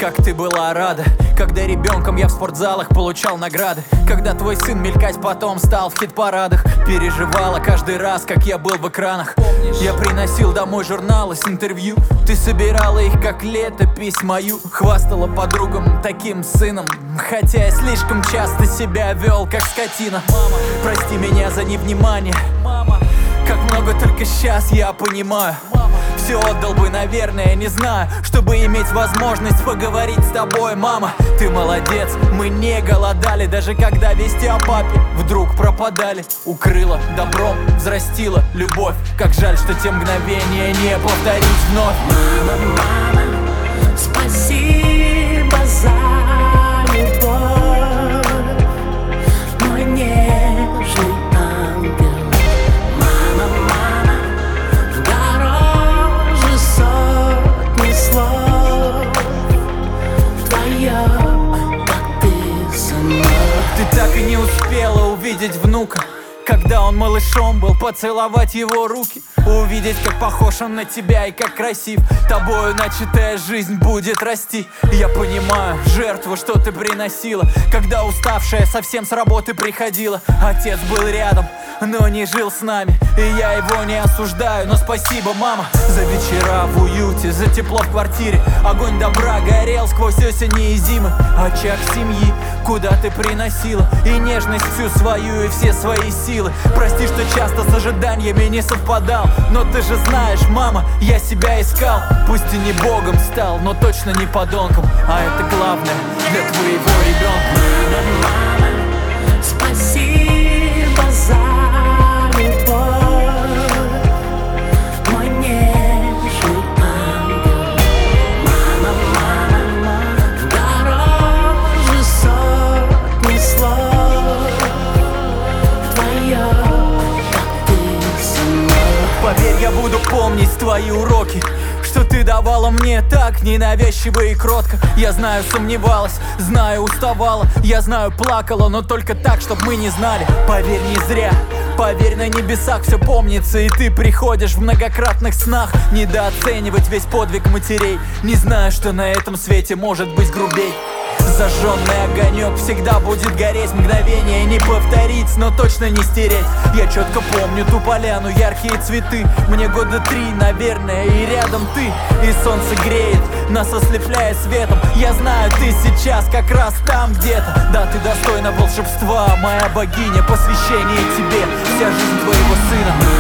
как ты была рада, когда ребенком я в спортзалах получал награды, когда твой сын мелькать потом стал в хит-парадах. Переживала каждый раз, как я был в экранах. Я приносил домой журналы с интервью. Ты собирала их, как летопись мою. Хвастала подругам таким сыном, хотя я слишком часто себя вел, как скотина. Мама, прости меня за невнимание. Мама, как много только сейчас я понимаю. Все отдал бы, наверное, не знаю, чтобы иметь возможность поговорить с тобой. Мама, ты молодец, мы не голодали, даже когда вести о папе вдруг пропадали. Укрыла добром, взрастила любовь. Как жаль, что те мгновения не повторить вновь. Мама, мама, спасибо за любовь, мой нежный ангел. Мама, мама, дороже сотни слов твое, как ты со мной. Ты так и не успела увидеть внука, когда он малышом был, поцеловать его руки, увидеть, как похож он на тебя и как красив. Тобою начатая жизнь будет расти. Я понимаю жертву, что ты приносила, когда уставшая совсем с работы приходила. Отец был рядом, но не жил с нами, и я его не осуждаю. Но спасибо, мама, за вечера в уюте, за тепло в квартире. Огонь добра горел сквозь осени и зимы. Очаг семьи, куда ты приносила и нежность всю свою, и все свои силы. Прости, что часто с ожиданиями не совпадал, но ты же знаешь, мама, я себя искал. Пусть и не богом стал, но точно не подонком, а это главное для твоего ребенка. Мама, мама, спасибо за любовь, мой нежный ангел. Мама, мама, дороже сотни слов твое, как ты со мной. Поверь, я буду помнить твои уроки, что ты давала мне так ненавязчиво и кротко. Я знаю, сомневалась, знаю, уставала, я знаю, плакала, но только так, чтоб мы не знали. Поверь, не зря, поверь, на небесах все помнится, и ты приходишь в многократных снах. Недооценивать весь подвиг матерей, не знаю, что на этом свете может быть грубей. Зажженный огонек всегда будет гореть, мгновение не повторить, но точно не стереть. Я четко помню ту поляну, яркие цветы. Мне года 3, наверное, и рядом ты. И солнце греет, нас ослепляя светом. Я знаю, ты сейчас как раз там где-то. Да, ты достойна волшебства, моя богиня, посвящение тебе, вся жизнь твоего сына.